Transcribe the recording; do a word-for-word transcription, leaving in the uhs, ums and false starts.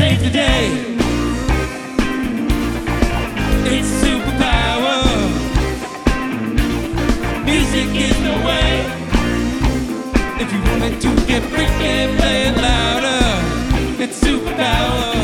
save the day. It's superpower. Music is the way. If you want it to get freaky, play it louder. It's superpower.